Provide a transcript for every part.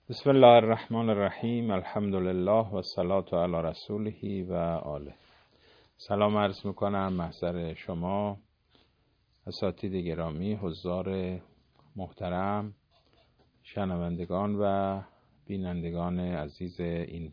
بسم الله الرحمن الرحیم. الحمد لله و الصلاة علی رسوله و آله. سلام عرض میکنم محضر شما اساتید گرامی، حضار محترم، شنوندگان و بینندگان عزیز این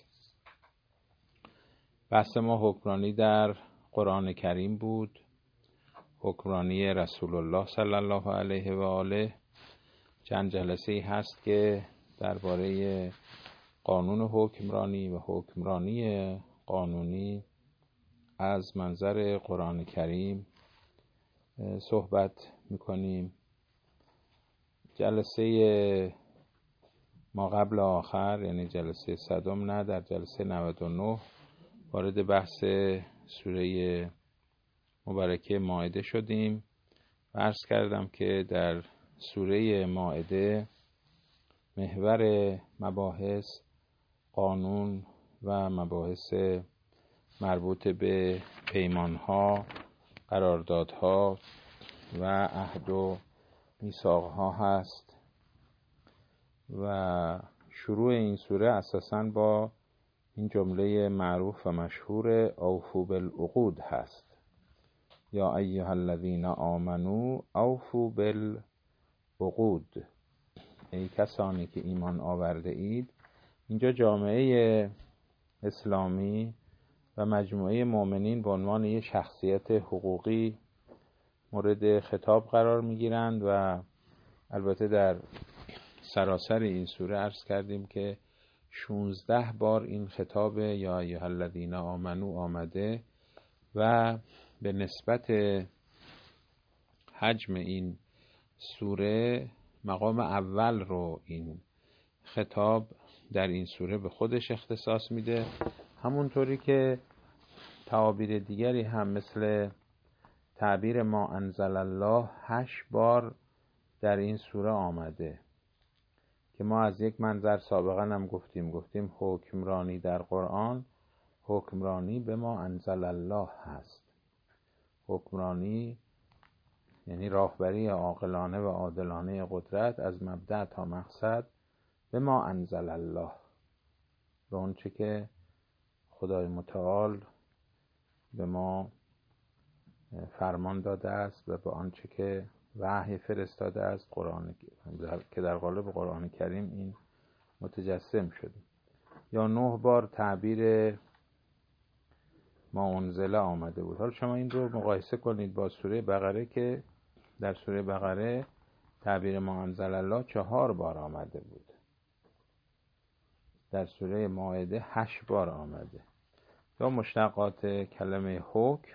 بحث ما حکمرانی در قرآن کریم بود، حکمرانی رسول الله صلی الله علیه و آله. چند جلسه هست که درباره قانون حکمرانی و حکمرانی قانونی از منظر قرآن کریم صحبت میکنیم. جلسه ما قبل آخر، یعنی جلسه صدم نه، در جلسه 99 وارد بحث سوره مبارکه مائده شدیم و عرض کردم که در سوره مائده محور مباحث قانون و مباحث مربوط به پیمانها، قراردادها و عهد و میثاقها هست و شروع این سوره اساساً با این جمله معروف و مشهور اوفوا بالعقود هست. یا ایها الذین آمنوا اوفوا بالعقود، ای کسانی که ایمان آورده اید. اینجا جامعه اسلامی و مجموعه مؤمنین به عنوان یک شخصیت حقوقی مورد خطاب قرار میگیرند و البته در سراسر این سوره عرض کردیم که 16 بار این خطاب یا ایها الذین آمنو آمده و به نسبت حجم این سوره مقام اول رو این خطاب در این سوره به خودش اختصاص میده، همونطوری که تعابیر دیگری هم مثل تعبیر ما انزل الله 8 بار در این سوره آمده که ما از یک منظر سابقا هم گفتیم حکمرانی در قرآن حکمرانی به ما انزل الله هست. حکمرانی یعنی راهبری عاقلانه و عادلانه قدرت از مبدأ تا مقصد به ما انزل الله، به اون چه که خدای متعال به ما فرمان داده است و به آنچه که وحی فرستاده است، قرآن که در قالب قرآن کریم این متجسم شده. یا 9 بار تعبیر ما انزل آمده بود. حالا شما این رو مقایسه کنید با سوره بقره که در سوره بقره تعبیر ما انزل الله 4 بار آمده بود، در سوره مائده 8 بار آمده. یا مشتقات کلمه حکم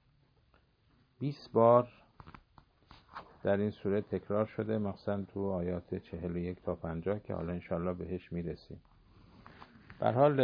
20 بار در این سوره تکرار شده، مثلا تو آیات 41 تا 50 که حالا انشاءالله بهش میرسیم. به هر حال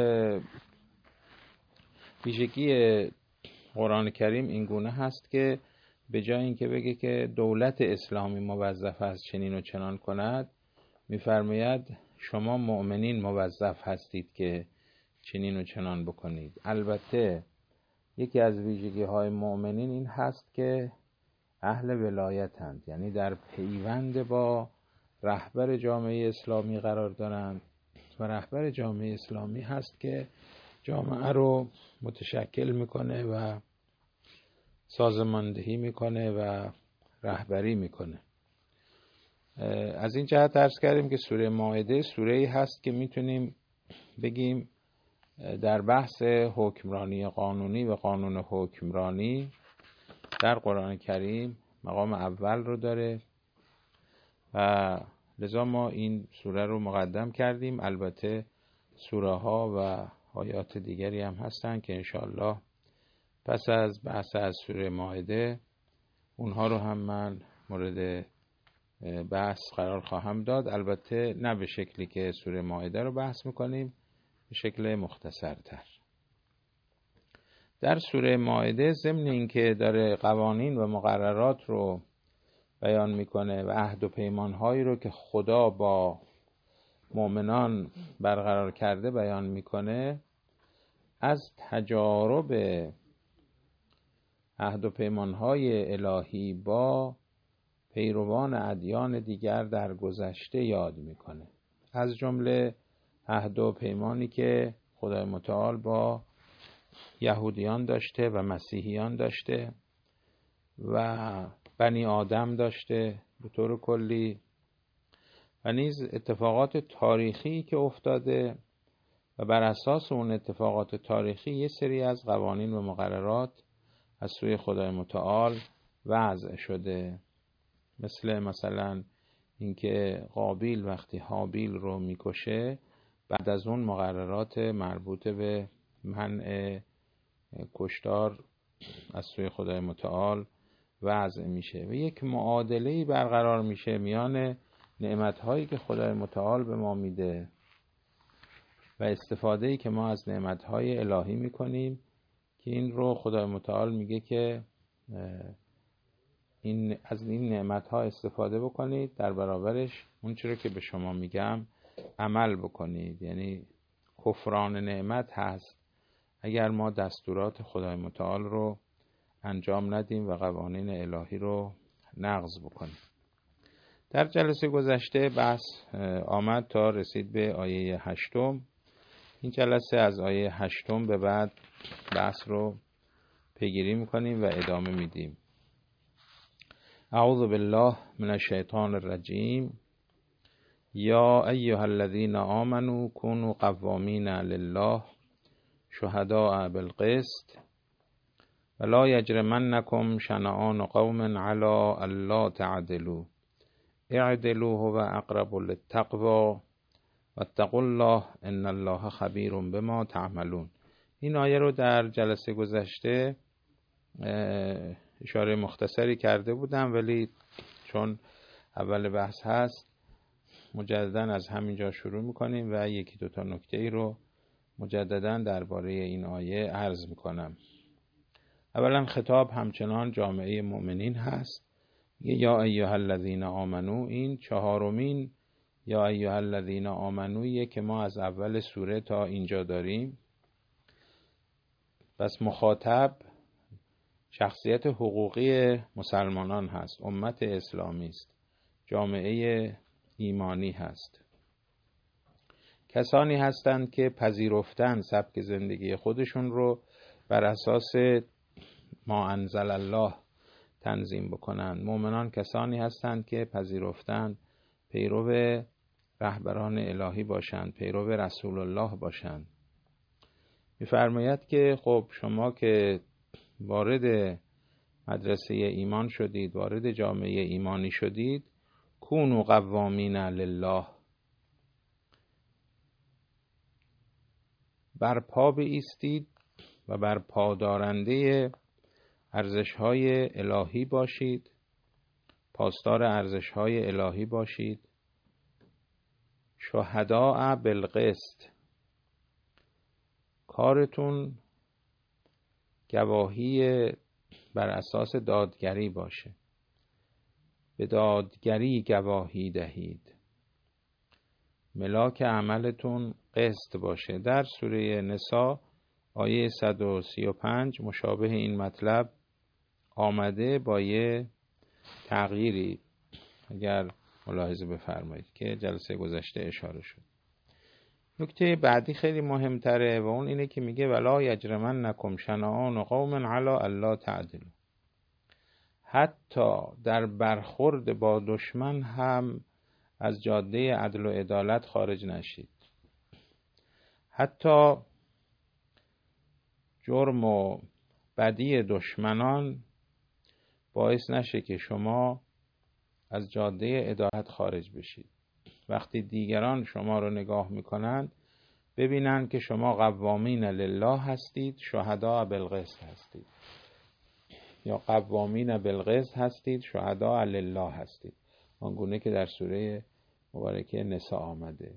ویژگی قرآن کریم این گونه هست که به جای اینکه بگه که دولت اسلامی موظف است چنین و چنان کند، میفرماید شما مؤمنین موظف هستید که چنین و چنان بکنید. البته یکی از ویژگی های مؤمنین این هست که اهل ولایتند، یعنی در پیوند با رهبر جامعه اسلامی قرار دارند و رهبر جامعه اسلامی هست که جامعه رو متشکل میکنه و سازماندهی میکنه و رهبری میکنه. از این جهت عرض کردیم که سوره مائده سوره‌ای هست که میتونیم بگیم در بحث حکمرانی قانونی و قانون حکمرانی در قرآن کریم مقام اول رو داره و لذا ما این سوره رو مقدم کردیم. البته سوره ها و آیات دیگری هم هستن که انشاءالله پس از بحث از سوره مائده اونها رو هم من مورد بحث قرار خواهم داد، البته نه به شکلی که سوره مائده رو بحث میکنیم، به شکل مختصرتر. در سوره مائده ضمن اینکه داره قوانین و مقررات رو بیان میکنه و عهد و پیمانهایی رو که خدا با مؤمنان برقرار کرده بیان میکنه، از تجارب عهد و پیمانهای الهی با پیروان ادیان دیگر در گذشته یاد میکنه. از جمله عهد و پیمانی که خدای متعال با یهودیان داشته و مسیحیان داشته و بنی آدم داشته به طور کلی، و نیز اتفاقات تاریخی که افتاده و بر اساس اون اتفاقات تاریخی یه سری از قوانین و مقررات از سوی خدای متعال وضع شده، مثلا اینکه قابیل وقتی هابیل رو میکشه بعد از اون مقررات مربوط به منع کشتار از سوی خدای متعال وضع میشه و یک معادله‌ای برقرار میشه میان نعمت‌هایی که خدای متعال به ما میده و استفاده‌ای که ما از نعمت‌های الهی میکنیم، که این رو خدای متعال میگه که از این نعمت‌ها استفاده بکنید، در برابرش اون چیزی که به شما میگم عمل بکنید. یعنی کفران نعمت هست اگر ما دستورات خدای متعال رو انجام ندیم و قوانین الهی رو نقض بکنیم. در جلسه گذشته بحث آمد تا رسید به آیه 8. این جلسه از آیه 8 به بعد بحث رو پیگیری میکنیم و ادامه میدیم. اعوذ بالله من الشیطان الرجیم. یا ایها الذین آمنوا كونوا قوامین لله شهداء بالقسط ولا یجرمنکم شنآن قوم علی الا تعدلوا اعدلوا هو اقرب للتقوی واتقوا الله ان الله خبیر بما تعملون. این آیه رو در جلسه گذشته اشاره مختصری کرده بودم، ولی چون اول بحث هست مجددا از همینجا شروع میکنیم و یکی دوتا نکته ای رو مجددا درباره این آیه عرض میکنم. اولا خطاب همچنان جامعه مؤمنین هست. یا ایها الذین آمنو، این چهارمین یا ایها الذین آمنویه که ما از اول سوره تا اینجا داریم. پس مخاطب شخصیت حقوقی مسلمانان هست، امت اسلامی است، جامعه ایمانی هست. کسانی هستند که پذیرفتن سبک زندگی خودشون رو بر اساس ما انزل الله تنظیم بکنند. مؤمنان کسانی هستند که پذیرفتن پیرو رهبران الهی باشند، پیرو رسول الله باشند. می‌فرماید که خب شما که وارد مدرسه ایمان شدید، وارد جامعه ایمانی شدید، کونوا قوامین لله، بر پا بایستید و بر پادارنده ارزش‌های الهی باشید، پاسدار ارزش‌های الهی باشید. شهداء بالقسط، کارتون گواهی بر اساس دادگری باشه، به دادگری گواهی دهید، ملاک عملتون قسط باشه. در سوره نساء آیه 135 مشابه این مطلب آمده با یه تغییری، اگر ملاحظه بفرمایید، که جلسه گذشته اشاره شد. نکته بعدی خیلی مهمتره و اون اینه که میگه ولا یجرمنکم شنآن قوم علی الا تعدلوا. حتی در برخورد با دشمن هم از جاده عدل و عدالت خارج نشید. حتی جرم و بدی دشمنان باعث نشه که شما از جاده عدالت خارج بشید. وقتی دیگران شما رو نگاه میکنند ببینند که شما قوامین لله هستید، شهداء بالقسط هستید، یا قوامین بالقسط هستید، شهداء لله هستید، آنگونه که در سوره مبارکه نساء آمده.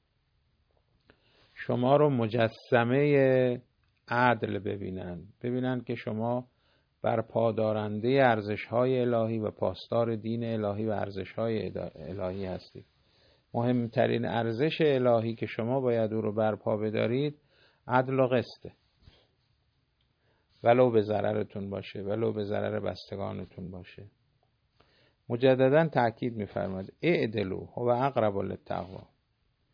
شما رو مجسمه عدل ببینند که شما بر پادارنده ارزش‌های الهی و پاسدار دین الهی و ارزش‌های الهی هستید. مهمترین ارزش الهی که شما باید او رو برپا بدارید عدل و قسطه، ولو به ضررتون باشه، ولو به ضرر بستگانتون باشه. مجددا تأکید می‌فرماید اعدلوا هو اقرب للتقوی،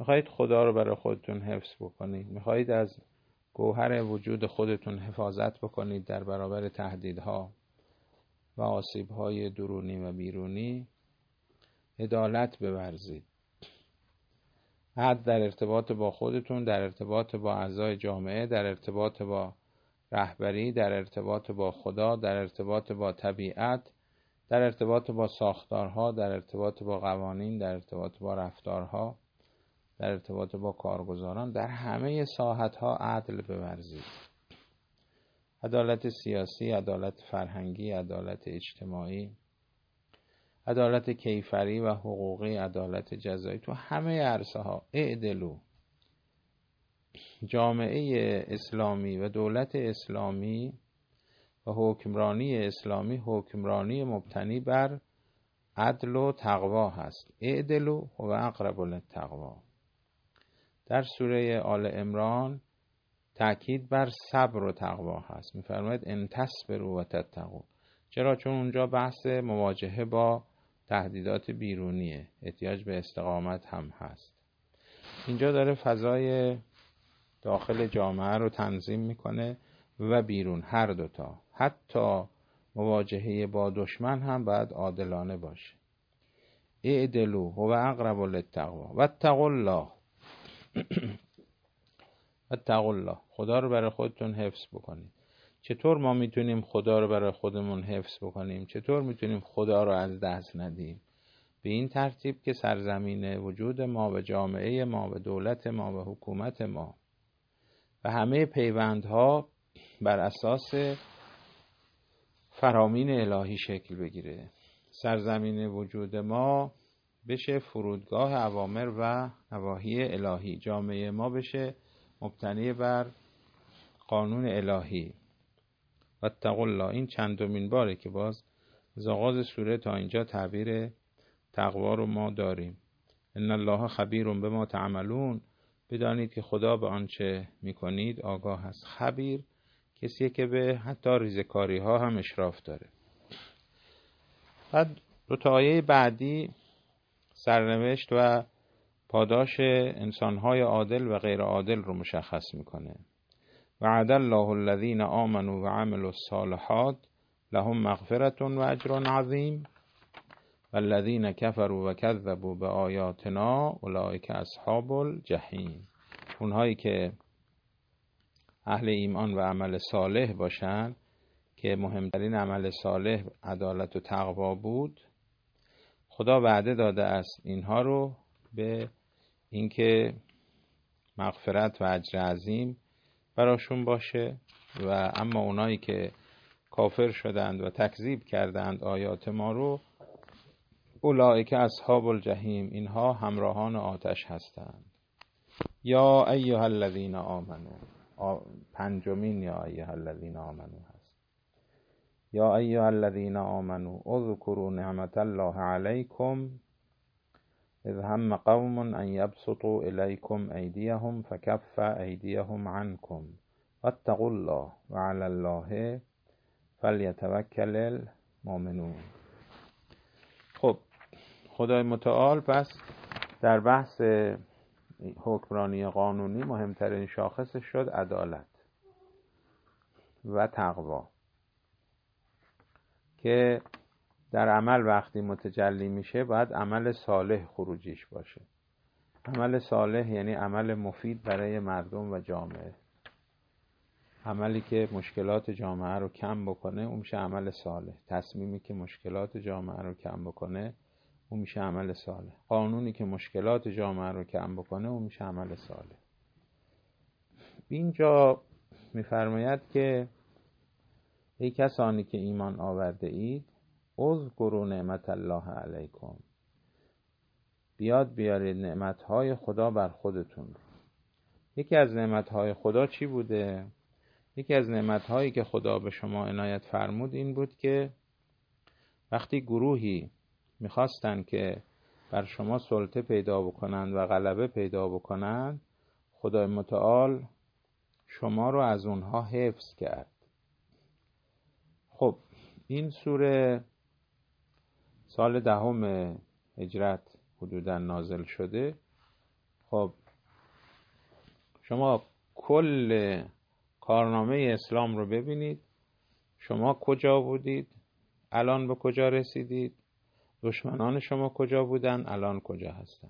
میخواهید خدا رو برای خودتون حفظ بکنید، میخواهید از گوهر وجود خودتون حفاظت بکنید در برابر تهدیدها و آسیبهای درونی و بیرونی، عدالت بورزید. عدل در ارتباط با خودتون، در ارتباط با اعضای جامعه، در ارتباط با رهبری، در ارتباط با خدا، در ارتباط با طبیعت، در ارتباط با ساختارها، در ارتباط با قوانین، در ارتباط با رفتارها، در ارتباط با کارگزاران، در همه ساحتها عدل بورزید. عدالت سیاسی، عدالت فرهنگی، عدالت اجتماعی، عدالت کیفری و حقوقی، عدالت جزایی، تو همه عرصه‌ها اعدلوا. جامعه اسلامی و دولت اسلامی و حکمرانی اسلامی حکمرانی مبتنی بر عدل و تقوا هست. اعدلوا و اقرب للتقوا. در سوره آل عمران تأکید بر صبر و تقوا هست. می‌فرماید ان تصبروا و تتقوا. چرا؟ چون اونجا بحث مواجهه با تهدیدات بیرونیه، احتیاج به استقامت هم هست. اینجا داره فضای داخل جامعه رو تنظیم میکنه و بیرون، هر دوتا. حتی مواجهه با دشمن هم باید عادلانه باشه. اعدلوا و اقرب للتقوا واتقوا الله. اتقوا الله، خدا رو برای خودتون حفظ بکنید. چطور ما میتونیم خدا رو برای خودمون حفظ بکنیم؟ چطور میتونیم خدا رو از دست ندیم؟ به این ترتیب که سرزمین وجود ما و جامعه ما و دولت ما و حکومت ما و همه پیوندها بر اساس فرامین الهی شکل بگیره. سرزمین وجود ما بشه فرودگاه اوامر و نواهی الهی. جامعه ما بشه مبتنی بر قانون الهی. واتقوا الله. این چندمین باره که باز از آغاز سوره تا اینجا تعبیر تقوا رو ما داریم. ان الله خبیر بما تعملون. بدانید که خدا به آنچه میکنید آگاه است. خبیر کسیه که به حتی ریزکاری ها هم اشراف داره. بعد دو تا آیه بعدی سرنوشت و پاداش انسانهای عادل و غیر عادل رو مشخص میکنه. وعد الله الذین آمنوا و عملوا الصالحات لهم مغفرة و اجر عظیم والذین کفروا و کذبوا بآیاتنا اولئک اصحاب الجحیم. اونهایی که اهل ایمان و عمل صالح باشن، که مهمترین عمل صالح عدالت و تقوا بود، خدا وعده داده است اینها رو به اینکه مغفرت و اجر عظیم براشون باشه. و اما اونایی که کافر شدند و تکذیب کردند آیات ما رو، اولئک اصحاب الجحیم، اینها همراهان آتش هستند. یا ایها الذین آمنو، پنجمین یا ایها الذین آمنو هست. یا ایها الذین آمنو اذکروا نعمت الله علیکم اذ هم قوم ان یبسطوا الیکم ایدیهم فکف ایدیهم عنکم واتقوا الله وعلی الله فلیتوکل المؤمنون. خب خدای متعال پس در بحث حکمرانی قانونی مهمترین شاخصش شد عدالت و تقوا، که در عمل وقتی متجلی میشه باید عمل صالح خروجیش باشه. عمل صالح یعنی عمل مفید برای مردم و جامعه. عملی که مشکلات جامعه رو کم بکنه اون میشه عمل صالح. تصمیمی که مشکلات جامعه رو کم بکنه اون میشه عمل صالح. قانونی که مشکلات جامعه رو کم بکنه اون میشه عمل صالح. اینجا میفرماید که ای کسانی که ایمان آورده اید اذکروا نعمت الله علیکم، بیارید نعمتهای خدا بر خودتون. یکی از نعمتهای خدا چی بوده؟ یکی از نعمتهایی که خدا به شما عنایت فرمود این بود که وقتی گروهی میخواستن که بر شما سلطه پیدا بکنند و غلبه پیدا بکنند، خدای متعال شما رو از اونها حفظ کرد. خب این سوره سال 10 هجرت حدوداً نازل شده. خب شما کل کارنامه اسلام رو ببینید، شما کجا بودید، الان به کجا رسیدید، دشمنان شما کجا بودن، الان کجا هستن.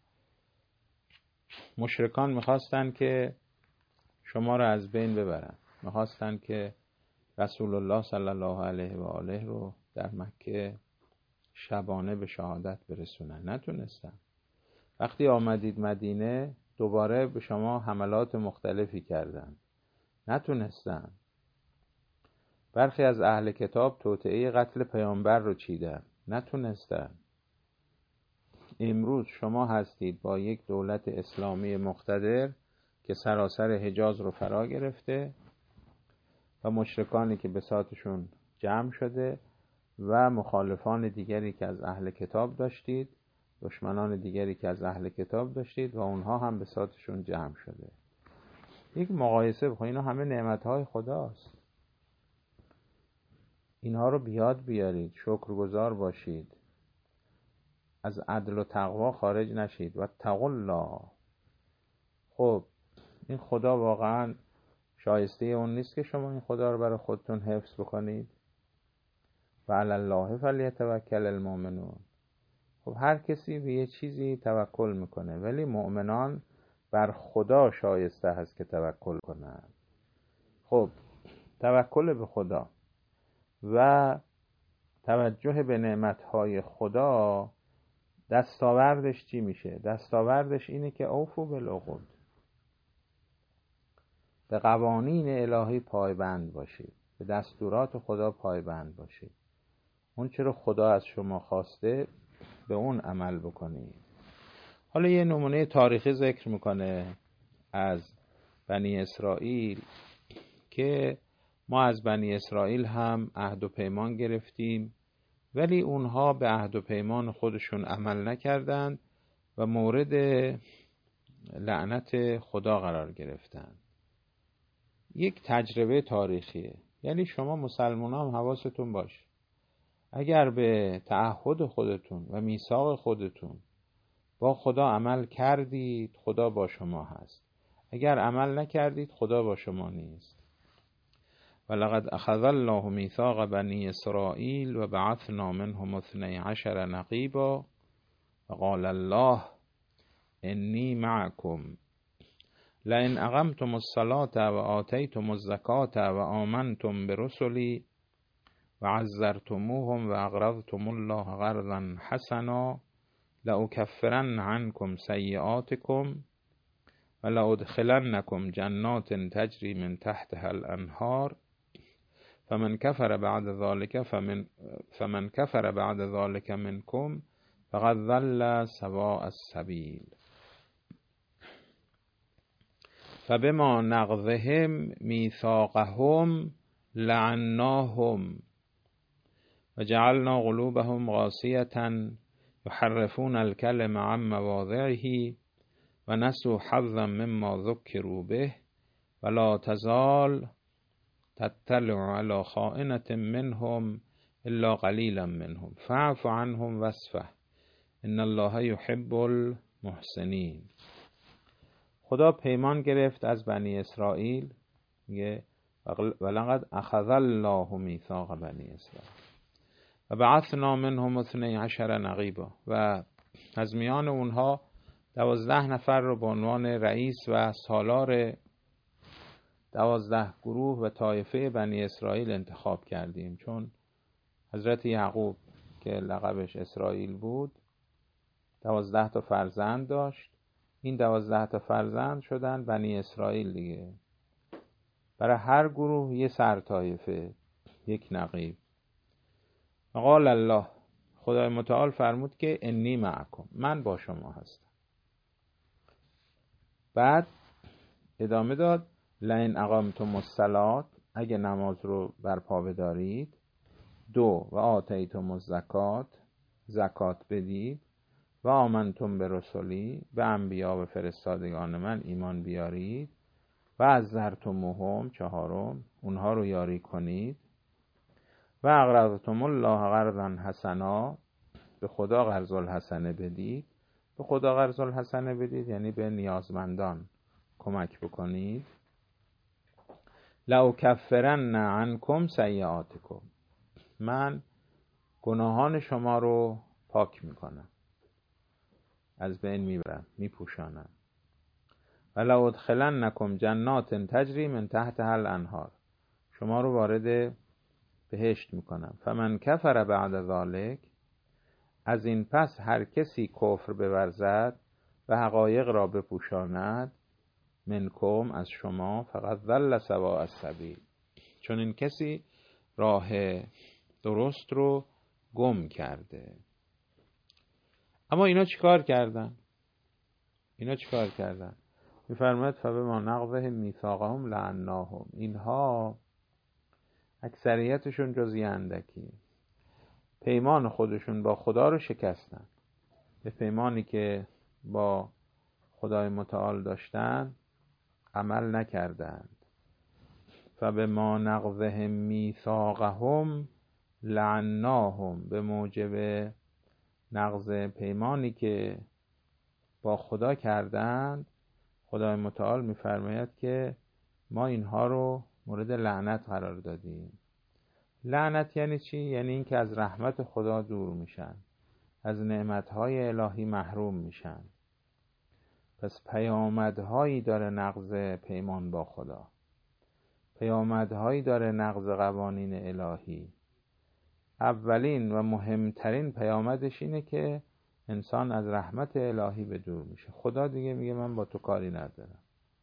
مشرکان میخواستن که شما رو از بین ببرن، میخواستن که رسول الله صلی الله علیه و آله رو در مکه شبانه به شهادت برسونن، نتونستن. وقتی آمدید مدینه دوباره به شما حملات مختلفی کردن، نتونستن. برخی از اهل کتاب توطئه قتل پیامبر رو چیدن، نتونستن. امروز شما هستید با یک دولت اسلامی مقتدر که سراسر حجاز رو فرا گرفته و مشرکانی که بساطشون جمع شده و مخالفان دیگری که از اهل کتاب داشتید، دشمنان دیگری که از اهل کتاب داشتید و اونها هم بساطشون جمع شده. یک مقایسه بخواهید، اینا همه نعمتهای خداست. اینها رو بیاد بیارید، شکرگزار باشید، از عدل و تقوا خارج نشید. و اتقوا الله. خب این خدا واقعا شایسته اون نیست که شما این خدا رو برای خودتون حفظ بکنید؟ و علی الله فلیتوکل المؤمنون. خب هر کسی به یه چیزی توکل میکنه، ولی مؤمنان بر خدا شایسته هست که توکل کنند. خب توکل به خدا و توجه به نعمتهای خدا دستاوردش چی میشه؟ دستاوردش اینه که اوفوا بالعقود، به قوانین الهی پایبند باشید، به دستورات خدا پایبند باشید، اون چرا خدا از شما خواسته به اون عمل بکنید. حالا یه نمونه تاریخی ذکر میکنه از بنی اسرائیل که ما از بنی اسرائیل هم عهد و پیمان گرفتیم، ولی اونها به عهد و پیمان خودشون عمل نکردند و مورد لعنت خدا قرار گرفتن. یک تجربه تاریخیه. یعنی شما مسلمان هم حواستون باشه، اگر به تعهد خودتون و میثاق خودتون با خدا عمل کردید، خدا با شما هست. اگر عمل نکردید، خدا با شما نیست. ولقد اخذ الله میثاق بنی اسرائیل و بعثنا منهم 12 نقیبا و قال الله انی معکم لئن اقمتم الصلاة و آتیتم الزکاة و آمنتم برسلی و عزرتموهم و اقرضتم الله قرضا حسنا لأکفرن عنکم سیئاتکم و لأدخلنکم جنات تجری من تحتها الانهار فمن کفر بعد ذلك منکم فقد ضل سواء السبیل. فبما نقضهم میثاقهم لعناهم و جعلنا قلوبهم قاسیة یحرفون الکلم عن مواضعه و نسوا حظا مما ذکروا به ولا تزال تطلع على خائنة منهم الا قلیلا منهم فاعف عنهم واصفح ان الله يحب المحسنین. خدا پیمان گرفت از بنی اسرائیل، میگه ولقد اخذ الله میثاق بنی اسرائیل و بعثنا منهم 12 نقیبا، و از میان اونها 12 نفر رو به عنوان رئیس و سالار 12 گروه و طایفه بنی اسرائیل انتخاب کردیم. چون حضرت یعقوب که لقبش اسرائیل بود 12 تا فرزند داشت، این 12 تا فرزند شدن بنی اسرائیل دیگه. برای هر گروه یه سر طایفه، یک نقیب. قال الله، خدای متعال فرمود که انی معکم، من با شما هستم. بعد ادامه داد لئن اقامتم الصلاة، اگه نماز رو برپا بدارید، 2 و آتیتم الزکات، زکات بدید، و آمنتم به رسولی، به انبیا و فرستادگان من ایمان بیارید، و عزرتموهم، 4 اونها رو یاری کنید، و اقرضتم الله قرضا حسنا، به خدا قرض الحسنه بدید، به خدا قرض الحسنه بدید، یعنی به نیازمندان کمک بکنید. لأکفرن عنکم سیئاتکم، من گناهان شما رو پاک میکنم، از بین میبرم، میپوشانم. ولأدخلنکم جنات تجری من تحتها الانهار، شما رو وارد بهشت میکنم. فمن کفر بعد ذلک، از این پس هر کسی کفر بورزد و حقایق را بپوشاند، منکم، از شما، فقط ضل سواء السبیل، چون این کسی راه درست رو گم کرده. اما اینا چیکار کردن؟ میفرماید فبما نقضهم میثاقهم لعناهم، اینها اکثریتشون جز یه اندکی پیمان خودشون با خدا رو شکستن، به پیمانی که با خدای متعال داشتن عمل نکردند. فبما نقضهم میثاقهم لعناهم، به موجب نقض پیمانی که با خدا کردند، خدای متعال میفرماید که ما اینها رو مورد لعنت قرار دادیم. لعنت یعنی چی؟ یعنی این که از رحمت خدا دور میشن، از نعمتهای الهی محروم میشن. پس پیامدهایی داره نقض پیمان با خدا، پیامدهایی داره نقض قوانین الهی. اولین و مهمترین پیامدش اینه که انسان از رحمت الهی به دور میشه. خدا دیگه میگه من با تو کاری ندارم،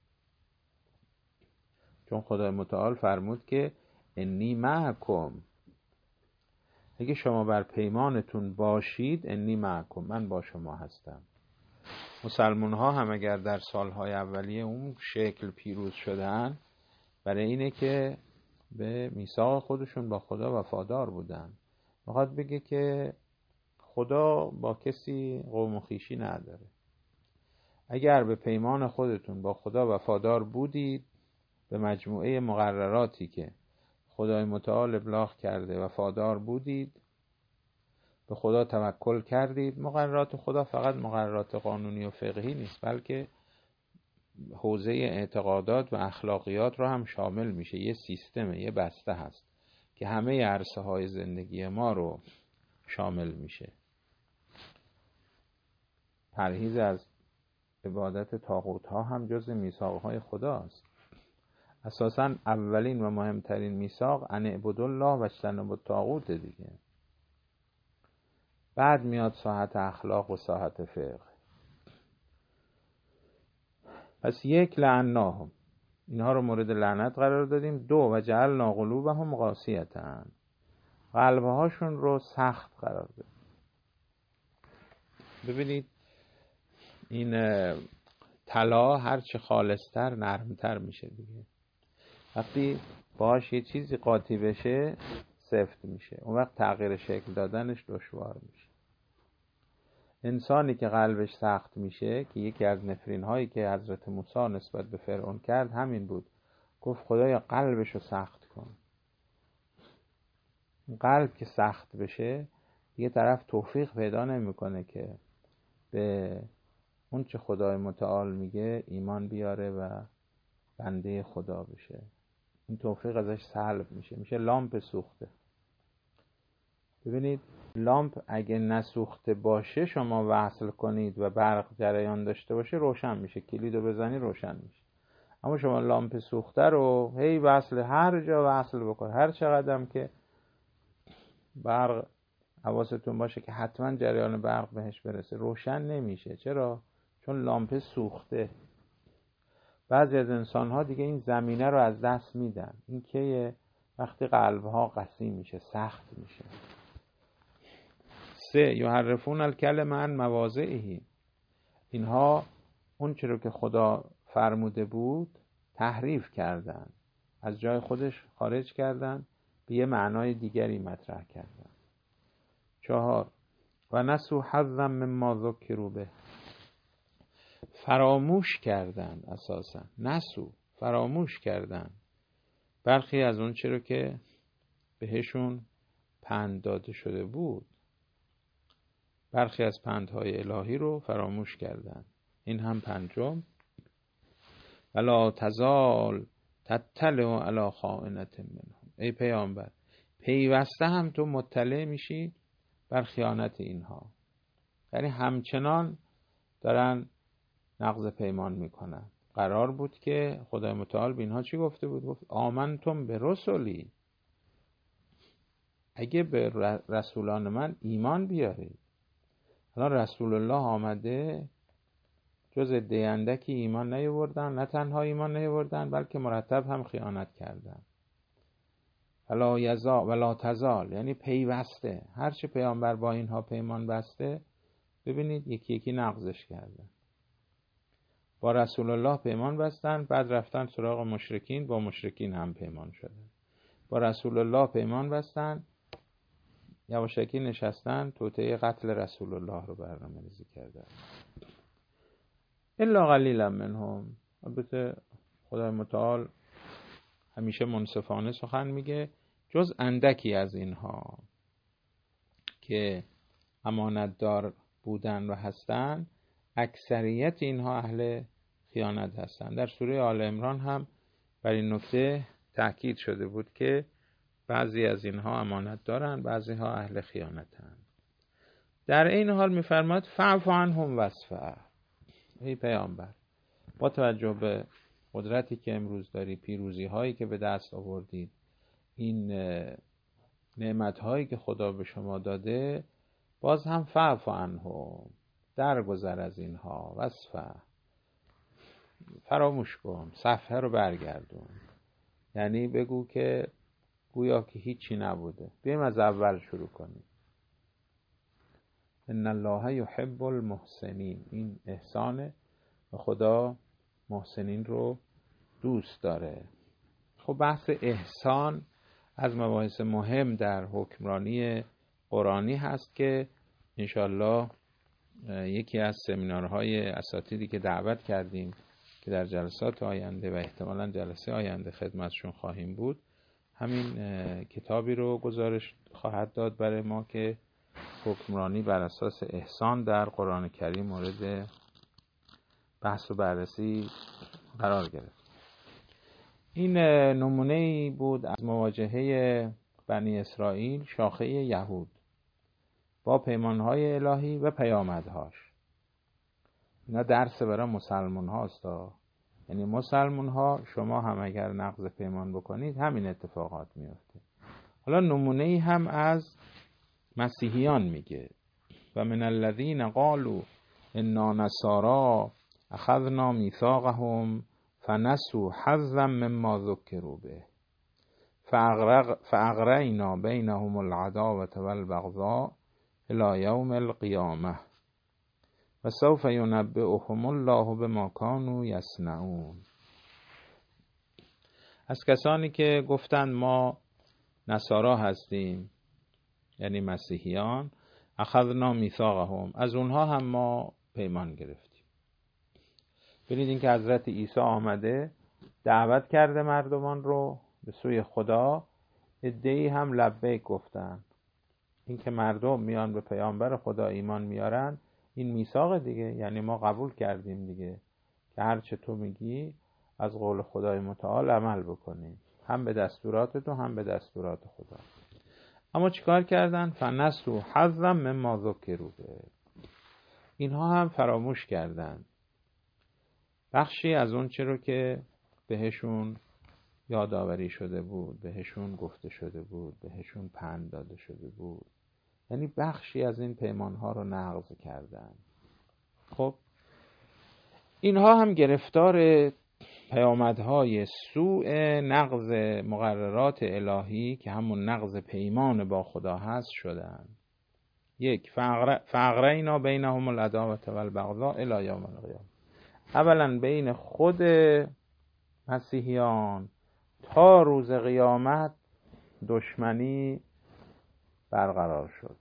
چون خدای متعال فرمود که انی معکم، اگه شما بر پیمانتون باشید انی معکم، من با شما هستم. مسلمان ها هم اگر در سالهای اولیه اون شکل پیروز شدن، برای اینه که به میثاق خودشون با خدا وفادار بودن. میخواد بگه که خدا با کسی قوم و خویشی نداره. اگر به پیمان خودتون با خدا وفادار بودید، به مجموعه مقرراتی که خدای متعال ابلاغ کرده وفادار بودید، به خدا توکل کردید. مقررات خدا فقط مقررات قانونی و فقهی نیست، بلکه حوزه اعتقادات و اخلاقیات رو هم شامل میشه. یه سیستمه، یه بسته هست که همه عرصه های زندگی ما رو شامل میشه. پرهیز از عبادت طاغوت ها هم جز میثاق های خداست. اساساً اولین و مهمترین میثاق ان اعبدوا الله و اجتنبوا الطاغوت دیگه. بعد میاد ساحت اخلاق و ساحت فقه. پس یک، لعناهم، اینها رو مورد لعنت قرار دادیم. دو، و جعلنا قلوبهم قاسیة، قلبهاشون رو سخت قرار دادیم. ببینید این طلا هرچه خالصتر نرمتر میشه دیگه. وقتی باهاش یه چیزی قاطی بشه سفت میشه، اون وقت تغییر شکل دادنش دشوار میشه. انسانی که قلبش سخت میشه، که یکی از نفرین هایی که حضرت موسی نسبت به فرعون کرد همین بود، گفت خدایا قلبشو سخت کن. قلب که سخت بشه یه طرف توفیق پیدا نمیکنه که به اون چه خدای متعال میگه ایمان بیاره و بنده خدا بشه. این توفیق ازش سلب میشه لامپ سوخته. ببینید لامپ اگه نسوخته باشه شما وصل کنید و برق جریان داشته باشه روشن میشه، کلیدو بزنی روشن میشه. اما شما لامپ سوخته رو هی وصل، هر جا وصل بکن، هر چقدرم که برق حواستون باشه که حتما جریان برق بهش برسه، روشن نمیشه. چرا؟ چون لامپ سوخته. بعضی از انسان ها دیگه این زمینه رو از دست میدن. این که وقتی قلب ها قسی میشه، سخت میشه. 3، یحرفون الکلمه عن مواضعه، اینها اون چیزی رو که خدا فرموده بود تحریف کردن، از جای خودش خارج کردن، به یه معنای دیگری مطرح کردن. 4، و نسوا حظا مما ذکروا به، فراموش کردن. اساسا نسو، فراموش کردن برخی از اون چیزی رو که بهشون پند داده شده بود. برخی از پندهای الهی رو فراموش کردند. این هم پنجم. ولا تزال تطلع علی خائنة منهم. ای پیامبر، پیوسته هم تو مطلع میشی بر خیانت اینها. یعنی همچنان دارن نقض پیمان میکنن. قرار بود که خدای متعال به اینها چی گفته بود؟ گفت آمنتم به رسولی، اگه به رسولان من ایمان بیارید. الان رسول الله آمده، جز عده اندکی ایمان نیاوردن، نه تنها ایمان نیاوردن بلکه مرتب هم خیانت کردن. ولا تزال یعنی پیوسته، هرچه پیامبر با اینها پیمان بسته ببینید یکی یکی نقضش کردن. با رسول الله پیمان بستن، بعد رفتن سراغ مشرکین، با مشرکین هم پیمان شدن. با رسول الله پیمان بستن، یواشکی نشستن توطئه قتل رسول الله رو برنامه‌ریزی کردن. الا قلیلا منهم. البته خدای متعال همیشه منصفانه سخن میگه، جز اندکی از اینها که امانتدار بودن و هستن، اکثریت اینها اهل خیانت هستن. در سوره آل عمران هم بر این نکته تأکید شده بود که بعضی از اینها امانت دارن، بعضی ها اهل خیانتن. در این حال میفرماد فاعف عنهم واصفح. ای پیامبر، با توجه به قدرتی که امروز داری، پیروزی هایی که به دست آوردید، این نعمت هایی که خدا به شما داده، باز هم فاعف عنهم، درگذر از اینها، واصفح، فراموش کن، صفحه رو برگردون. یعنی بگو که گویا که هیچی نبوده، بیایم از اول شروع کنیم. ان الله یحب المحسنین. این احسانه و خدا محسنین رو دوست داره. خب بحث احسان از مباحث مهم در حکمرانی قرآنی هست که انشالله یکی از سمینارهای اساتیدی که دعوت کردیم که در جلسات آینده و احتمالاً جلسه آینده خدمتشون خواهیم بود، همین کتابی رو گزارش خواهد داد برای ما که حکمرانی بر اساس احسان در قرآن کریم مورد بحث و بررسی قرار گرفت. این نمونه‌ای بود از مواجهه بنی اسرائیل، شاخه یهود، با پیمانهای الهی و پیامدهاش. اینا درس برای مسلمان هاست. یعنی مسلمان ها شما هم اگر نقض پیمان بکنید همین اتفاقات میفته. حالا نمونه‌ای هم از مسیحیان میگه و من الذین قالوا انا نصارا اخذنا میثاقهم فنسوا حظا مما ذکروا به فاغرینا بینهم العداوة والبغضاء الی یوم القیامة و سوف ینبئهم الله بما کانوا یصنعون. از کسانی که گفتند ما نصارا هستیم، یعنی مسیحیان، اخذنا میثاقهم، از اونها هم ما پیمان گرفتیم. ببینید این که حضرت عیسی آمده دعوت کرده مردمان رو به سوی خدا، عده‌ای هم لبیک گفتن. این که مردم میان به پیامبر خدا ایمان میارن، این میثاق دیگه، یعنی ما قبول کردیم دیگه که هر چه تو میگی از قول خدای متعال عمل بکنیم، هم به دستورات تو هم به دستورات خدا. اما چیکار کردن؟ فنسوا حظا مما ذکروا به. اینها هم فراموش کردن بخشی از اون چه رو که بهشون یادآوری شده بود، بهشون گفته شده بود، بهشون پند داده شده بود. یعنی بخشی از این پیمانها رو نقض کردن. خب اینها هم گرفتار پیامدهای سوء نقض مقررات الهی که همون نقض پیمان با خدا هست شدن. یک، فاغرینا بینهم العداوة والبغضاء الی یوم القیامة. اولا بین خود مسیحیان تا روز قیامت دشمنی برقرار شد.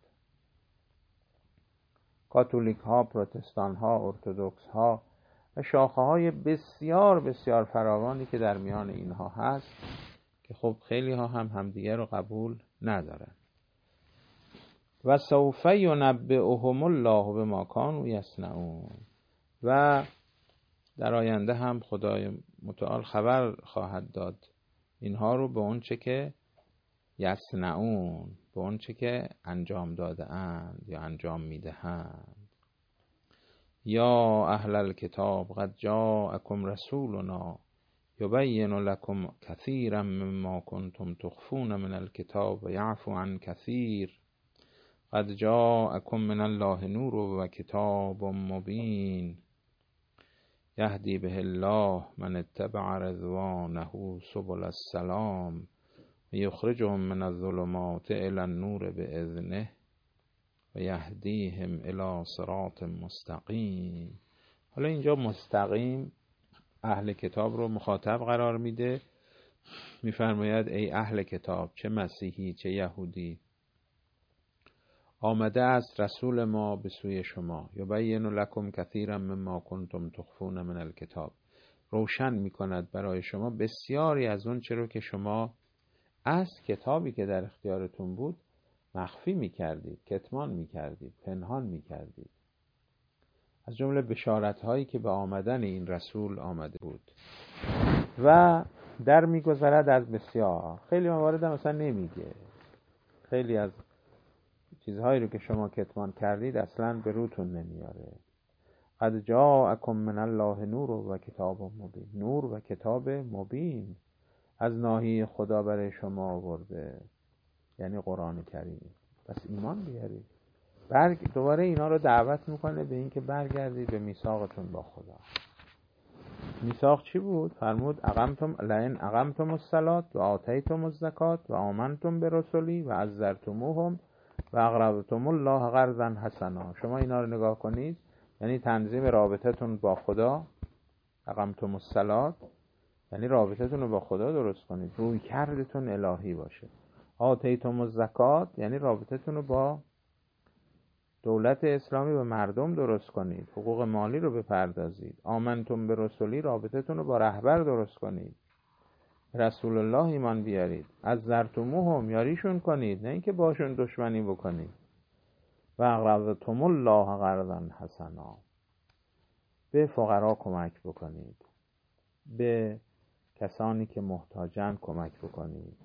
کاتولیک ها، پروتستان ها، ارتدوکس ها و شاخه های بسیار بسیار فراوانی که در میان اینها هست که خب خیلی ها هم همدیگه رو قبول ندارن. و سوف ینبئهم الله بما کانوا یصنعون، و در آینده هم خدای متعال خبر خواهد داد اینها رو به اون چه که یصنعون، به اون چه که انجام داده اند یا انجام میدهند. یا اهل الکتاب قد جاءکم رسولنا یبین لکم کثیرا مما کنتم تخفون من الکتاب و یعفو عن کثیر قد جاءکم من الله نور و کتاب مبین یهدی به الله من اتبع رضوانه سبل السلام و یخرجهم من الظلمات الی النور باذنه و یهدیهم الی صراط مستقیم. حالا اینجا مستقیم اهل کتاب رو مخاطب قرار میده، میفرماید ای اهل کتاب، چه مسیحی چه یهودی، آمده است رسول ما به سوی شما، یبین لکم کثیرا مما کنتم تخفون من الکتاب، روشن میکند برای شما بسیاری از اون چرا که شما از کتابی که در اختیارتون بود مخفی میکردید، کتمان میکردید، پنهان میکردید، از جمله بشارت هایی که به آمدن این رسول آمده بود. و در میگذرد از بسیار، خیلی موارد مثلا نمیگه، خیلی از چیزهایی رو که شما کتمان کردید اصلا به روتون نمیاره. قد جاءکم من الله نور و کتاب مبین، نور و کتاب مبین از ناحیه خدا برای شما آورده، یعنی قرآن کریم. پس ایمان بیارید. دوباره اینا رو دعوت میکنه به این که برگردید به میثاقتون با خدا. میثاق چی بود؟ فرمود لئن اقمتم الصلاة و آتیتم الزکاة و آمنتم برسلی و عزرتموهم و اقرضتم الله قرضا حسنا. شما اینا رو نگاه کنید، یعنی تنظیم رابطتون با خدا. اقمتم الصلاة یعنی رابطتون رو با خدا درست کنید، روی کردتون الهی باشه. آتیتم الزکاة یعنی رابطتون رو با دولت اسلامی و مردم درست کنید، حقوق مالی رو بپردازید. آمنتم به رسولی، رابطتون رو با رهبر درست کنید، رسول الله ایمان بیارید. از زرتموهم، یاریشون کنید، نه اینکه باشون دشمنی بکنید. و اقرضتم الله قرضا حسنا، به فقرا کمک بکنید، به کسانی که محتاجن کمک بکنید.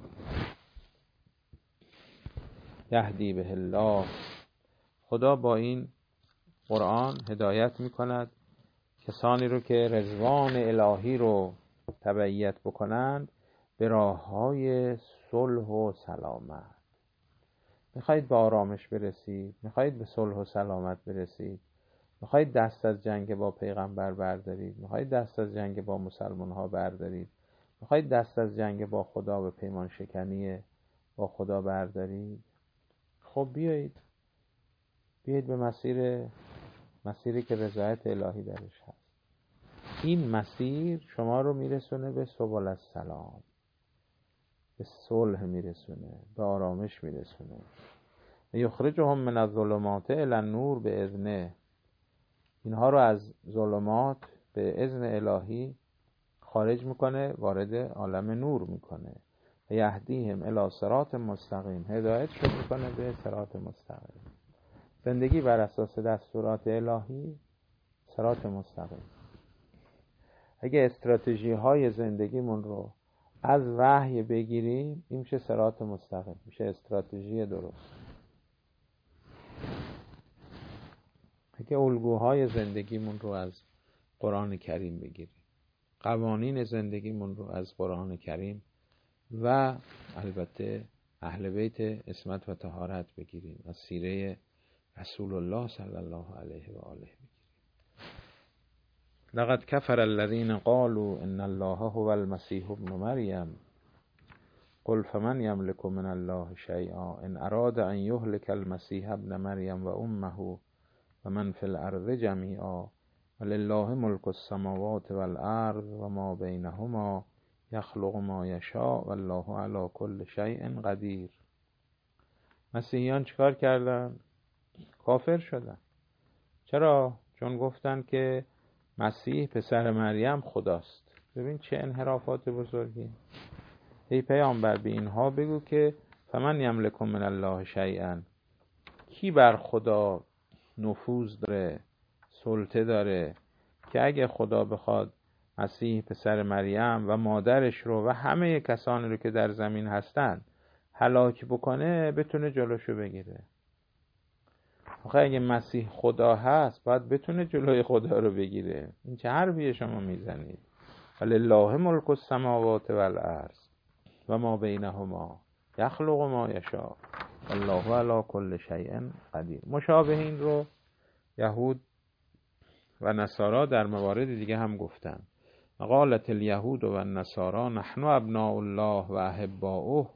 یهدی به الله، خدا با این قرآن هدایت میکند کسانی رو که رضوان الهی رو تبعیت بکنند به راههای صلح و سلامت. میخواید به آرامش برسید، میخواید به صلح و سلامت برسید، میخواید دست از جنگ با پیغمبر بردارید، میخواید دست از جنگ با مسلمان ها بردارید، میخواید دست از جنگ با خدا و پیمان شکنی با خدا بردارید، خب بیایید به مسیری که رضایت الهی درش هست. این مسیر شما رو میرسونه به سبل السلام، به صلح میرسونه، به آرامش میرسونه. یخرجهم من الظلمات الی النور باذنه، اینها رو از ظلمات به اذن الهی خارج میکنه، وارد عالم نور میکنه. و یهدیهم الی صراط مستقیم، هدایت شد میکنه به صراط مستقیم. زندگی بر اساس دستورات الهی، صراط مستقیم. اگه استراتژی های زندگیمون رو از وحی بگیریم، این میشه صراط مستقیم، میشه استراتژی درست. اگه الگوهای زندگیمون رو از قرآن کریم بگیریم، قوانین زندگیمون رو از قرآن کریم و البته اهل بیت عصمت و طهارت بگیریم، از سیره رسول الله صلی الله علیه و آله بگیریم. لقد کفر الذین قالوا ان الله هو المسیح ابن مریم قل فمن یملک من الله شیئا ان اراد ان یهلک المسیح ابن مریم و امه و من فی الارض جمیعا ولله ملک السماوات والارض و ما بینهما یخلق ما یشاء والله علی کل شیء قدیر. مسیحیان چیکار کردن؟ کافر شدن. چرا؟ چون گفتن که مسیح پسر مریم خداست. ببین چه انحرافات بزرگی. ای پیامبر به اینها بگو که فمن یملک من الله شیئا، کی بر خدا نفوذ داره، سلطه داره که اگه خدا بخواد مسیح پسر مریم و مادرش رو و همه کسانی رو که در زمین هستن هلاک بکنه بتونه جلوشو بگیره؟ آخه اگه مسیح خدا هست باید بتونه جلوی خدا رو بگیره. این چه حرفیه شما میزنید؟ ولله ملک السماوات والارض و ما بینهما یخلق ما یشاء والله علی کل شیء قدیر. مشابه این رو یهود و نصارا در موارد دیگه هم گفتن. قالت الیهود و النصارا نحن ابناء الله و احباؤه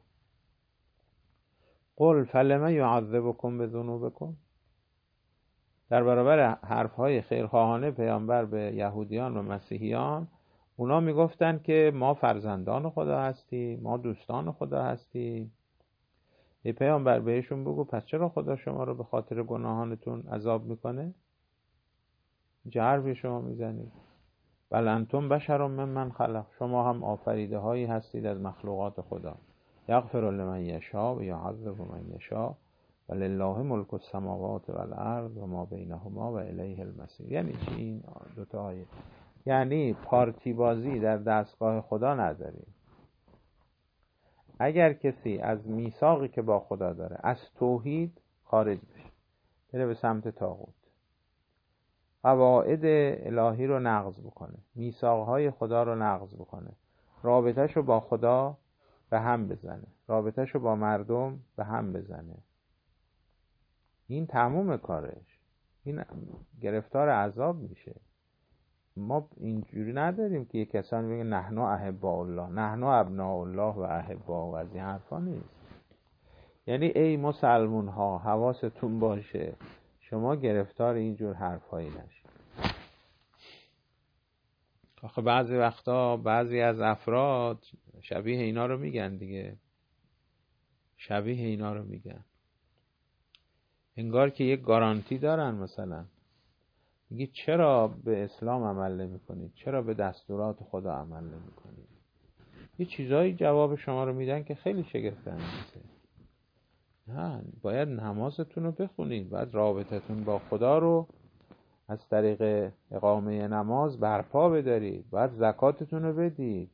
قل فلم یعذبکم بذنوبکم. در برابر حرفهای خیرخواهانه پیامبر به یهودیان و مسیحیان، اونا میگفتن که ما فرزندان خدا هستیم، ما دوستان خدا هستیم. ای پیامبر بهشون بگو پس چرا خدا شما رو به خاطر گناهانتون عذاب میکنه؟ چه حرفی شما میزنید؟ بل انتم بشر ممن خلق، شما هم آفریده هایی هستید از مخلوقات خدا. یغفر لمن یشاء و یعذب من یشاء ولله ملک السماوات والارض و ما بینهما و الیه المصیر. یعنی چی این دو تا آیه؟ یعنی پارتی بازی در دستگاه خدا نداریم. اگر کسی از میثاقی که با خدا داره، از توحید خارج بشه، بره به سمت طاغوت، قواعد الهی رو نقض بکنه، میثاقهای خدا رو نقض بکنه، رابطه‌شو با خدا به هم بزنه، رابطه‌شو با مردم به هم بزنه، این تموم کارش، این گرفتار عذاب میشه. ما اینجوری نداریم که یک کسانی بگن نحن احباء الله، نحن ابناء الله و احباء، و از این حرفا نیست. یعنی ای مسلمون ها حواستون باشه شما گرفتار اینجور حرفایی نشید. آخه بعضی وقتا بعضی از افراد شبیه اینا رو میگن دیگه، شبیه اینا رو میگن، انگار که یک گارانتی دارن. مثلا میگی چرا به اسلام عمل نمی کنید؟ چرا به دستورات خدا عمل نمی کنید؟ یه چیزایی جواب شما رو میدن که خیلی شگفت‌انگیزه. نه، باید نمازتون رو بخونید، باید رابطتون با خدا رو از طریق اقامه نماز برپا بدارید، باید زکاتتون رو بدید،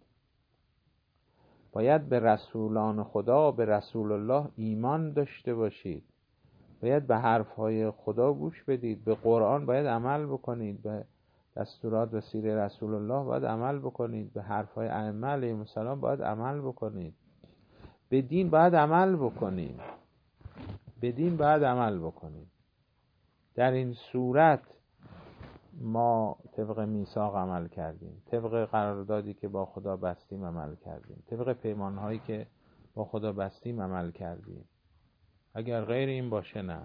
باید به رسولان خدا، به رسول الله ایمان داشته باشید، باید به حرفهای خدا گوش بدید، به قرآن باید عمل بکنید، به دستورات و سیره رسول الله باید عمل بکنید، به حرفهای ائمه علیهم السلام باید عمل بکنید، به دین باید عمل بکنید، به دین باید عمل بکنید. در این صورت ما طبق میثاق عمل کردیم، طبق قراردادی که با خدا بستیم عمل کردیم، طبق پیمانهایی که با خدا بستیم عمل کردیم. اگر غیر این باشه نه.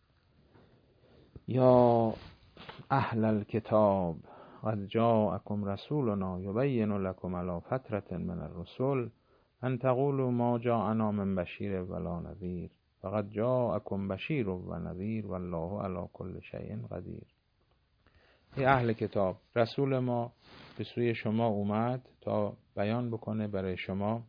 یا اهل الکتاب قد جاءکم رسولنا یبین لکم علی فترة من الرسل ان تقولوا ما جاءنا من بشیر ولا نذیر فقد جاءکم بشیر و نذیر والله علی کل شیء قدیر. ای اهل کتاب، رسول ما به سوی شما اومد تا بیان بکنه برای شما،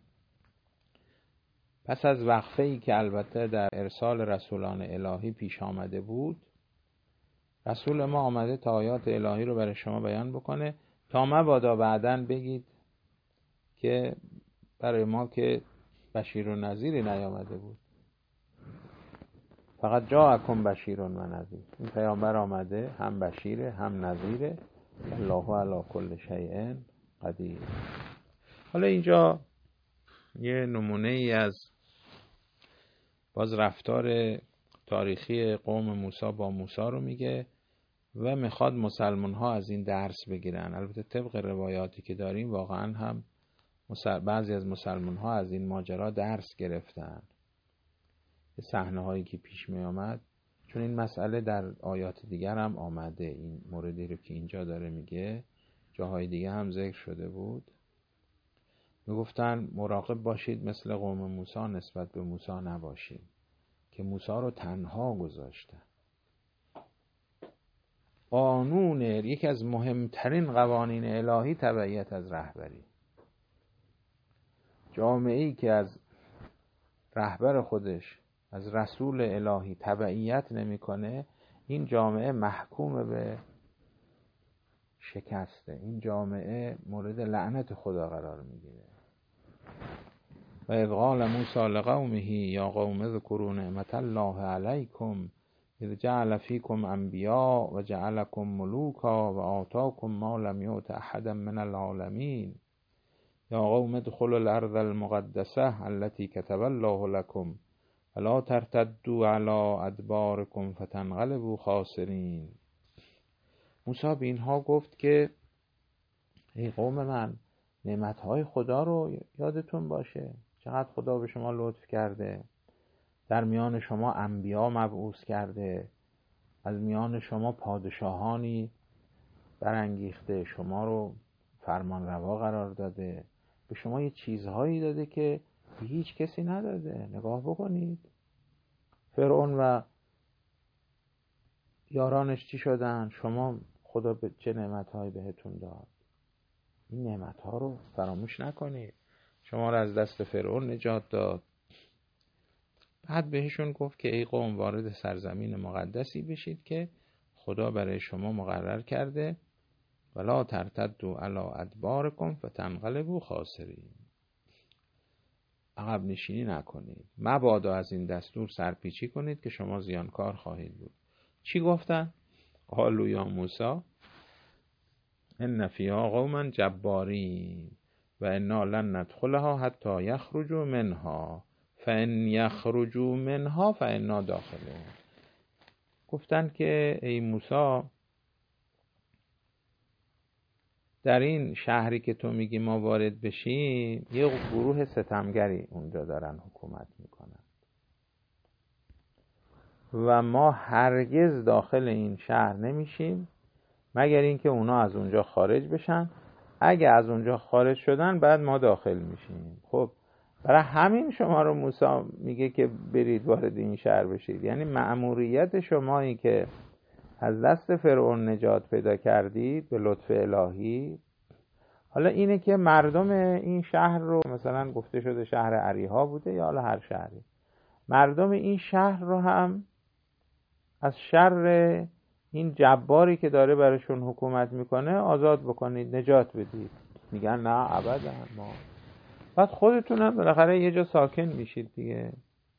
پس از وقفه‌ای که البته در ارسال رسولان الهی پیش آمده بود، رسول ما آمده تا آیات الهی رو برای شما بیان بکنه تا مبادا بعداً بگید که برای ما که بشیر و نذیری نیامده بود. فقط جاءکم بشیر و نذیر، این پیامبر آمده هم بشیره هم نذیره. الله علی کل شیء قدیر. حالا اینجا یه نمونه ای از باز رفتار تاریخی قوم موسی با موسی رو میگه و میخواد مسلمان ها از این درس بگیرن. البته طبق روایاتی که داریم واقعا هم بعضی از مسلمان ها از این ماجرا درس گرفتن. صحنه هایی که پیش می آمد، چون این مسئله در آیات دیگر هم آمده، این موردی رو که اینجا داره میگه جاهای دیگه هم ذکر شده بود. میگفتن مراقب باشید مثل قوم موسی نسبت به موسی نباشید که موسی رو تنها گذاشتن. قانون یکی از مهمترین قوانین الهی تبعیت از رهبری. جامعه‌ای که از رهبر خودش از رسول الهی تبعیت نمیکنه، این جامعه محکوم به شکسته، این جامعه مورد لعنت خدا قرار میگیره. و اذ قال موسی لقومه یا قوم اذکروا نعمت الله علیکم اذ جعل فیکم انبیاء و جعلکم ملوکا و آتاکم ما لم یؤت احدا من العالمین یا قوم ادخلوا الارض المقدسه التي كتب الله لكم ولا ترتدوا على ادبارکم فتنقلبوا خاسرین. موسی به اینها گفت که ای قوم من، نعمتهای خدا رو یادتون باشه، چقدر خدا به شما لطف کرده، در میان شما انبیا مبعوث کرده، از میان شما پادشاهانی برانگیخته، شما رو فرمان روا قرار داده، به شما یه چیزهایی داده که به هیچ کسی نداده. نگاه بکنید فرعون و یارانش چی شدن، شما خدا به چه نعمتهایی بهتون داد. این نعمتها رو فراموش نکنید. شما رو از دست فرعون نجات داد. بعد بهشون گفت که ای قوم، وارد سرزمین مقدسی بشید که خدا برای شما مقرر کرده ولا ترتدوا علی ادبارکم فتنقلبوا خاسرین. عقب نشینی نکنید، مبادا از این دستور سرپیچی کنید که شما زیانکار خواهید بود. چی گفتن؟ قالوا یا موسی ان فیها قوما جبارین و انا لن ندخلها حتی یخرجوا منها فان یخرجوا منها فانا داخلون. گفتن که ای موسی، در این شهری که تو میگی ما وارد بشیم یه گروه ستمگری اونجا دارن حکومت میکنن و ما هرگز داخل این شهر نمیشیم مگر اینکه اونا از اونجا خارج بشن. اگه از اونجا خارج شدن بعد ما داخل میشیم. خب برای همین شما رو موسی میگه که برید وارد این شهر بشید. یعنی مأموریت شمایی که از دست فرعون نجات پیدا کردید به لطف الهی، حالا اینه که مردم این شهر رو، مثلا گفته شده شهر اریحا بوده یا حالا هر شهری، مردم این شهر رو هم از شر این جباری که داره براشون حکومت میکنه آزاد بکنید، نجات بدید. میگن نه ابدا ما. بعد خودتون هم بالاخره یه جا ساکن میشید دیگه.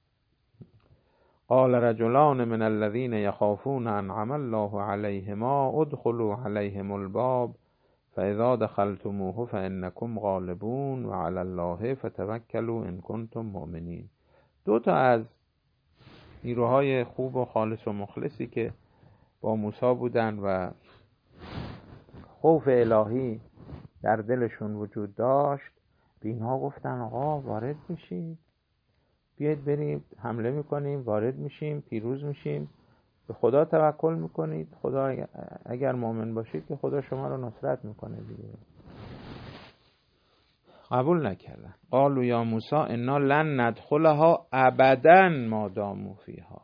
قال رجلان من الذين يخافون انعم الله عليهما ادخلوا عليهم الباب فاذا دخلتموه فانكم غالبون وعلى الله فتوكلوا ان كنتم مؤمنین. دو تا از نیروهای خوب و خالص و مخلصی که با موسی بودن و خوف الهی در دلشون وجود داشت، به اینها گفتن آقا وارد بشید، بیاید بریم حمله میکنیم، وارد میشیم، پیروز میشیم، به خدا توکل میکنید، خدا اگر مؤمن باشید که خدا شما رو نصرت میکنه دیگه. قبول نکردن. قالوا یا موسی انا لن ندخلها ابدا ما داموا فیها.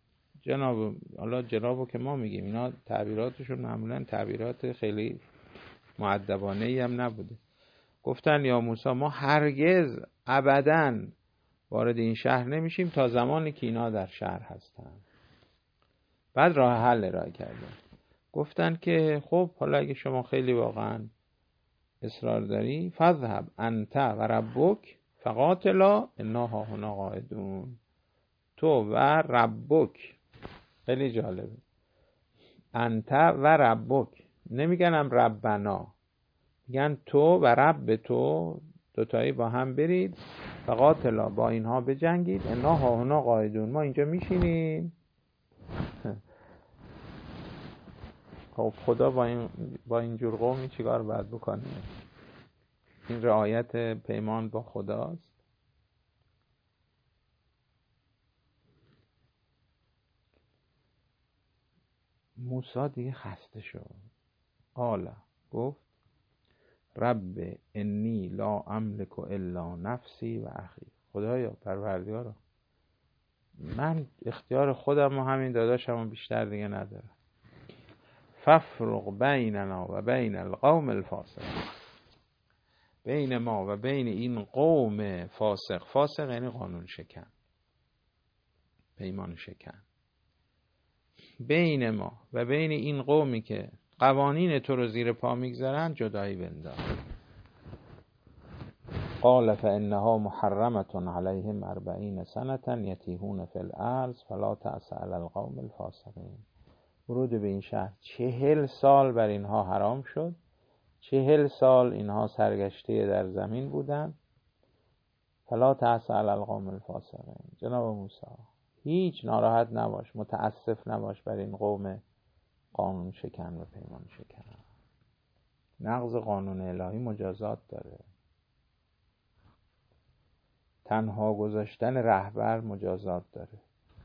جنابو که ما میگیم، اینا تعبیراتشون معمولا تعبیرات خیلی مؤدبانه‌ای هم نبوده. گفتن یا موسی ما هرگز ابدا وارد این شهر نمیشیم تا زمانی که اینا در شهر هستن. بعد راه حل ارائه کردن. گفتن که خب حالا اگه شما خیلی واقعا اصرار داری، فذهب انت و ربک فقاتلا انا هاهنا قاعدون. تو و ربک، خیلی جالبه، انت و ربک، نمیگنم ربنا، میگن تو و رب تو، دوتایی با هم برید، فقاتلا با اینها بجنگید، انا هاهنا قاعدون، ما اینجا میشینیم. خب خدا با اینجور قومی چیکار باید بکنه؟ این رعایت پیمان با خداست. موسی دیگه خسته شد. گفت رب انی لا املک الا نفسی و اخی. خدایا پروردگارا، من اختیار خودم و همین داداشم بیشتر دیگه ندارم. ففرق بیننا و بین القوم الفاسق. بین ما و بین این قوم فاسق. فاسق یعنی قانون شکن. پیمان شکن. بین ما و بین این قومی که قوانین تو رو زیر پا میگذارن جدایی بنداز. قال فانها محرمة علیهم 40 سنة یتیهون فی الارض فلا تأس علی القوم الفاسقین. ورود به این شهر 40 سال بر اینها حرام شد. 40 سال اینها سرگشته در زمین بودن. فلا تأس علی القوم الفاسقین. جناب موسی هیچ ناراحت نباش، متاسف نباش بر این قوم قانون شکن و پیمان شکن. نقض قانون الهی مجازات داره. تنها گذاشتن رهبر مجازات داره.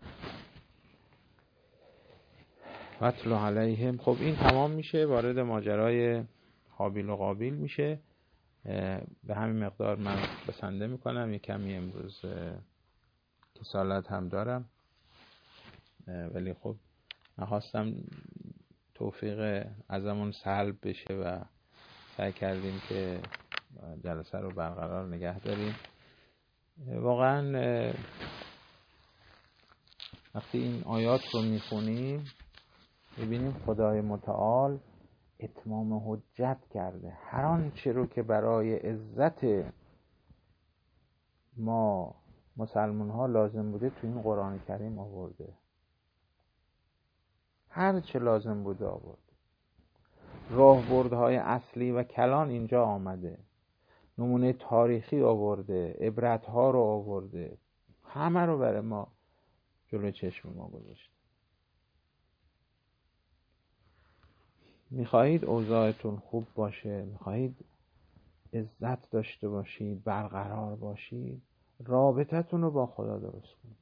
واتل علیهم. خب این تمام میشه، وارد ماجرای هابیل و قابیل میشه. به همین مقدار من بسنده میکنم. یک کمی امروز کسالت هم دارم، ولی خب نخواستم توفیق ازمون سلب بشه و سعی کردیم که جلسه رو برقرار نگه داریم. واقعا وقتی این آیات رو میخونیم ببینیم خدای متعال اتمام حجت کرده. هر آنچه رو که برای عزت ما مسلمان ها لازم بوده تو این قرآن کریم آورده. هر چه لازم بوده آورده. راهبردهای اصلی و کلان اینجا آمده. نمونه تاریخی آورده، عبرتها رو آورده، همه رو برای ما جلوی چشم ما گذاشته. میخواهید اوضاعتون خوب باشه، میخواهید عزت داشته باشید، برقرار باشید، رابطتون رو با خدا درست کنید.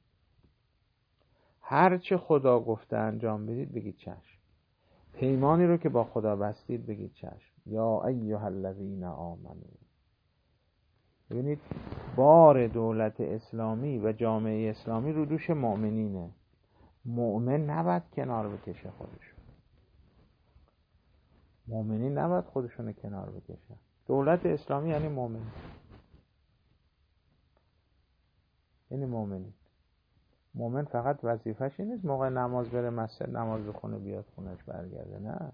هر چه خدا گفته انجام بدید بگید چشم. پیمانی رو که با خدا بستید بگید چشم. یا ایها الذین آمنو. ببینید بار دولت اسلامی و جامعه اسلامی رو دوش مؤمنینه. مؤمن نباید کنار بکشه خودشون. مؤمنین نباید خودشون کنار بکشن. دولت اسلامی یعنی مؤمن، یعنی مؤمنین. مؤمن فقط وظیفه‌ش نیست موقع نماز بره مسجد نماز بخونه بیاد خونش برگرده. نه،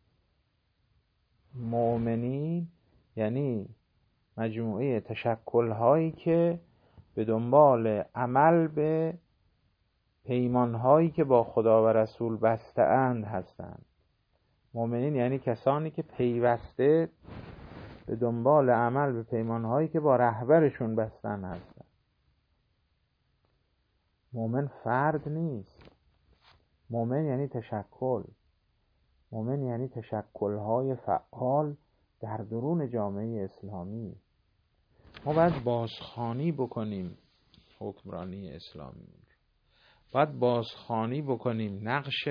مؤمنین یعنی مجموعه تشکل‌هایی که به دنبال عمل به پیمان‌هایی که با خدا و رسول بسته‌اند هستند. مؤمنین یعنی کسانی که پیوسته به دنبال عمل به پیمان‌هایی که با رهبرشون بستن هستند. مؤمن فرد نیست. مؤمن یعنی تشکل. مؤمن یعنی تشکل‌های فعال در درون جامعه اسلامی. ما باید بازخوانی بکنیم حکمرانی اسلامی. باید بازخوانی بکنیم نقش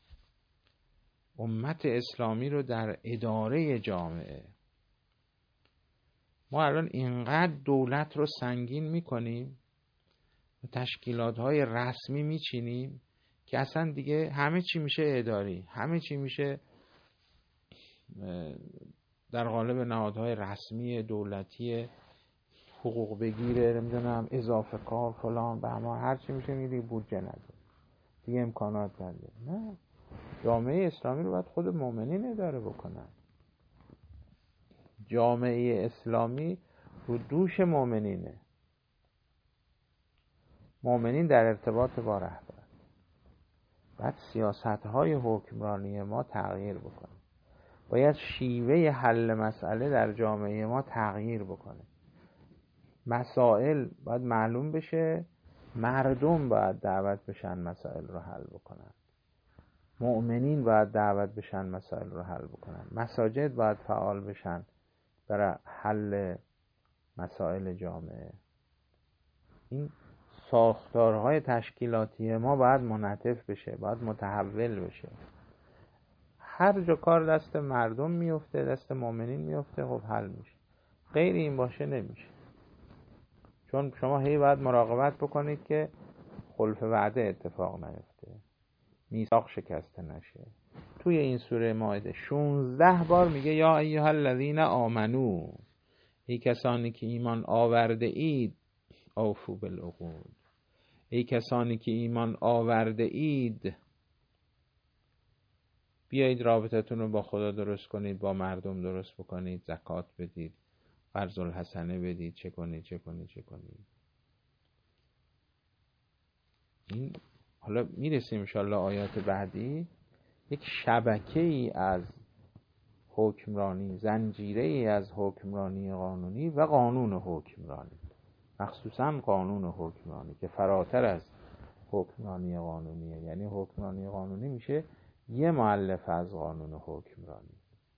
امت اسلامی رو در اداره جامعه. ما الان اینقدر دولت رو سنگین میکنیم و تشکیلات‌های رسمی میچینیم که اصلا دیگه همه چی میشه اداری، همه چی میشه در قالب نهادهای رسمی دولتی، حقوق بگیره، نمیدونم اضافه کار فلان، به همه هر چی میشه میگه بودجه نداره، دیگه امکانات نداره. نه، جامعه اسلامی رو باید خود مؤمنین اداره بکنن. جامعه اسلامی رو دوش مؤمنینه. مؤمنین در ارتباط با رهبر. باید سیاست‌های حکمرانی ما تغییر بکنه. باید شیوه حل مسئله در جامعه ما تغییر بکنه. مسائل باید معلوم بشه، مردم باید دعوت بشن مسائل رو حل بکنن. مؤمنین باید دعوت بشن مسائل رو حل بکنن. مساجد باید فعال بشن برای حل مسائل جامعه. این ساختارهای تشکیلاتی ما باید منعطف بشه، باید متحول بشه. هر جا کار دست مردم میفته، دست مؤمنین میفته، خب حل میشه. غیر این باشه نمیشه. چون شما هی باید مراقبت بکنید که خلف وعده اتفاق نیفته، میثاق شکسته نشه. توی این سوره مائده 16 بار میگه یا ایها الذین آمنو، ای کسانی که ایمان آورده اید، اوفوا بالعقود، ای کسانی که ایمان آورده اید بیایید رابطتون رو با خدا درست کنید، با مردم درست بکنید، زکات بدید، قرض الحسنه بدید، چه کنید. این حالا میرسیم انشاءالله آیات بعدی. یک شبکه ای از حکمرانی، زنجیره ای از حکمرانی قانونی و قانون حکمرانی، مخصوصا قانون حکمرانی که فراتر از حکمرانی قانونیه. یعنی حکمرانی قانونی میشه یه مؤلف از قانون حکمرانی،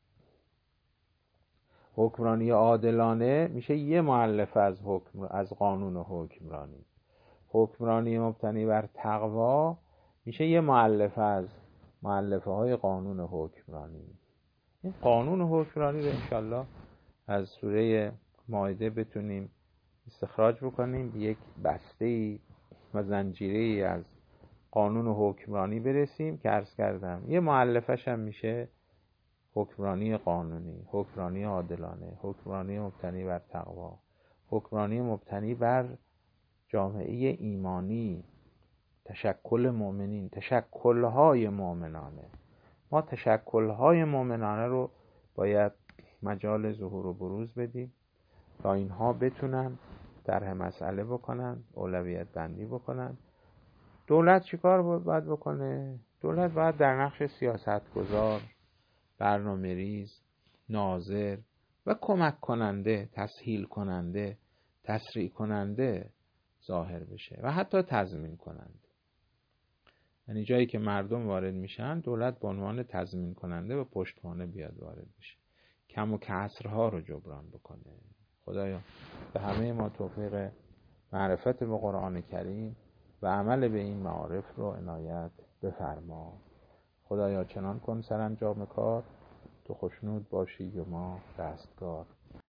حکمرانی عادلانه میشه یه مؤلف از قانون حکمرانی، حکمرانی مبتنی بر تقوا میشه یه مؤلف از مؤلفه های قانون حکمرانی. این قانون حکمرانی رو انشالله از سوره مائده بتونیم استخراج بکنیم، یک بسته و زنجیره از قانون حکمرانی برسیم که عرض کردم یه مؤلفش هم میشه حکمرانی قانونی، حکمرانی عادلانه، حکمرانی مبتنی بر تقوا، حکمرانی مبتنی بر جامعه ایمانی، تشکل مؤمنین، تشکل‌های مؤمنانه. ما تشکل‌های مؤمنانه رو باید مجال ظهور و بروز بدیم تا اینها بتونن طرح مسئله بکنن، اولویت بندی بکنن. دولت چیکار باید بکنه؟ دولت باید در نقش سیاستگزار، برنامه‌ریز، ناظر و کمک کننده، تسهیل کننده، تسریع کننده ظاهر بشه و حتی تضمین کننده. یعنی جایی که مردم وارد میشن دولت به عنوان تضمین کننده و پشتوانه بیاد وارد بشه، کم و کسرها رو جبران بکنه. خدایا به همه ما توفیق معرفت به قرآن کریم و عمل به این معارف رو عنایت بفرما. خدایا چنان کن سرانجام کار تو خوشنود باشی و ما دستگار.